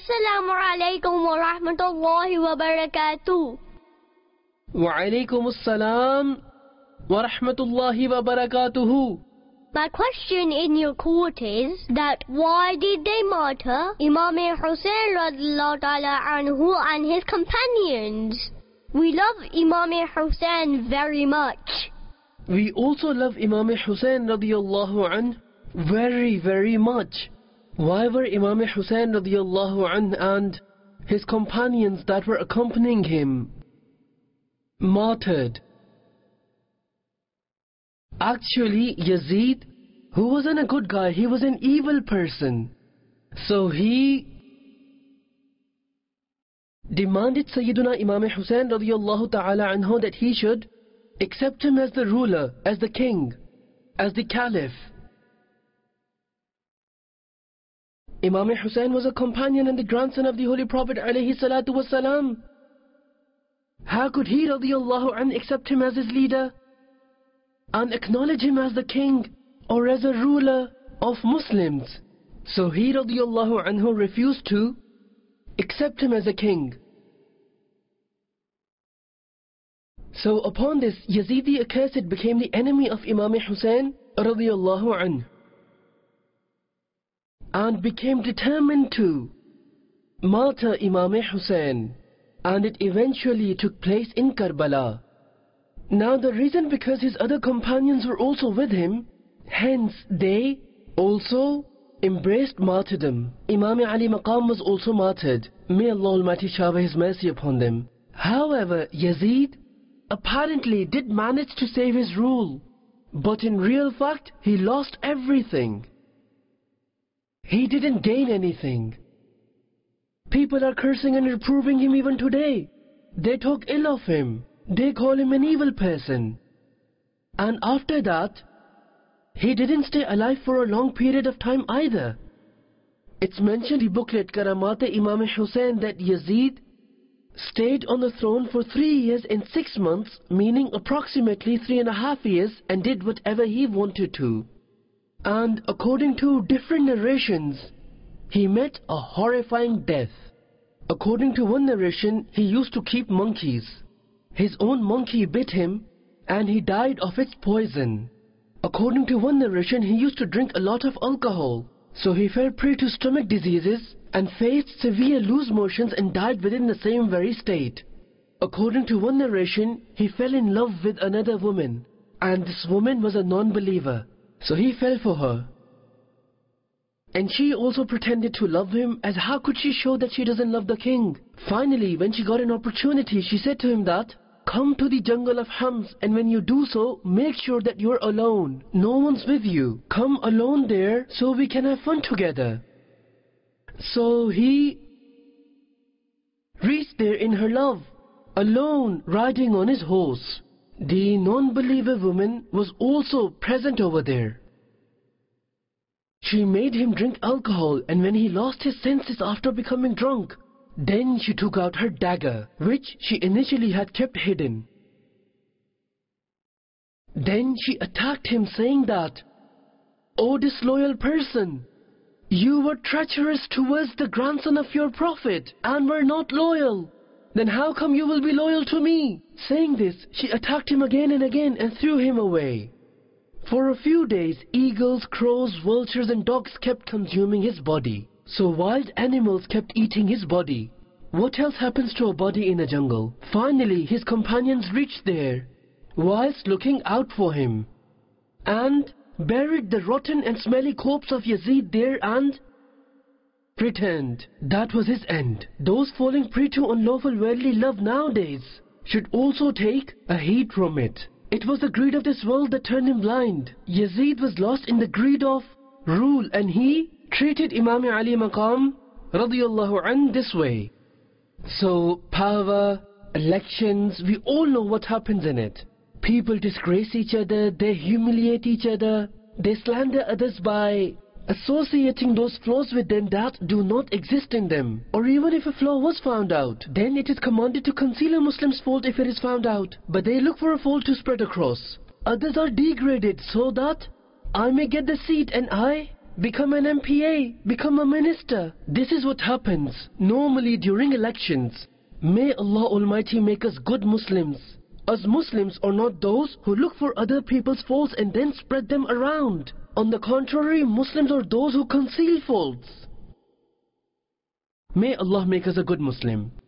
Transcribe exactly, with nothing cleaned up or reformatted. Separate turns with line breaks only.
Assalamu alaikum wa rahmatullahi wa barakatuh.
Wa alaikum assalam wa rahmatullahi wa barakatuh.
My question in your court is that why did they martyr Imam Hussain radiallahu ta'ala anhu and his companions? We love Imam Hussain very much.
We also love Imam Hussain radiallahu anh very very much. Why were Imam Hussain radiallahu anh and his companions that were accompanying him martyred? Actually, Yazid, who wasn't a good guy, he was an evil person. So he demanded Sayyiduna Imam Hussain radiallahu ta'ala anhu that he should accept him as the ruler, as the king, as the caliph. Imam Hussain was a companion and the grandson of the Holy Prophet alayhi salatu wasalam. How could he radiallahu anh accept him as his leader and acknowledge him as the king or as a ruler of Muslims? So he radiallahu anhu refused to accept him as a king. So upon this, Yazid the Accursed became the enemy of Imam Hussain radiallahu anh and became determined to martyr Imam Hussain, and it eventually took place in Karbala. Now the reason because his other companions were also with him, hence they also embraced martyrdom. Imam Ali Maqam was also martyred. May Allah Almighty shower His mercy upon them. However, Yazid apparently did manage to save his rule, but in real fact he lost everything. He didn't gain anything. People are cursing and reproving him even today. They talk ill of him. They call him an evil person. And after that, he didn't stay alive for a long period of time either. It's mentioned in the booklet Karamat-e-Imam Hussain that Yazid stayed on the throne for three years and six months, meaning approximately three and a half years, and did whatever he wanted to. And according to different narrations, he met a horrifying death. According to one narration, he used to keep monkeys. His own monkey bit him and he died of its poison. According to one narration, he used to drink a lot of alcohol, so he fell prey to stomach diseases and faced severe loose motions and died within the same very state. According to one narration, he fell in love with another woman, and this woman was a non-believer, so he fell for her. And she also pretended to love him, as how could she show that she doesn't love the king? Finally, when she got an opportunity, she said to him that, "Come to the jungle of Hams, and when you do so, make sure that you're alone. No one's with you. Come alone there so we can have fun together." So he reached there in her love, alone, riding on his horse. The non-believer woman was also present over there. She made him drink alcohol, and when he lost his senses after becoming drunk, then she took out her dagger, which she initially had kept hidden. Then she attacked him, saying that, "O disloyal person, you were treacherous towards the grandson of your prophet and were not loyal. Then how come you will be loyal to me?" Saying this, she attacked him again and again and threw him away. For a few days, eagles, crows, vultures and dogs kept consuming his body. So wild animals kept eating his body. What else happens to a body in a jungle? Finally, his companions reached there, whilst looking out for him, and buried the rotten and smelly corpse of Yazid there and returned. That was his end. Those falling prey to unlawful worldly love nowadays should also take a heed from it. It was the greed of this world that turned him blind. Yazid was lost in the greed of rule, and he treated Imam Ali Maqam radiyallahu anh this way. So power, elections, we all know what happens in it. People disgrace each other, they humiliate each other, they slander others by associating those flaws with them that do not exist in them. Or even if a flaw was found out, then it is commanded to conceal a Muslim's fault if it is found out, but they look for a fault to spread across. Others are degraded so that I may get the seat and I become an M P A, become a minister. This is what happens normally during elections. May Allah Almighty make us good Muslims. Us Muslims are not those who look for other people's faults and then spread them around. On the contrary, Muslims are those who conceal faults. May Allah make us a good Muslim.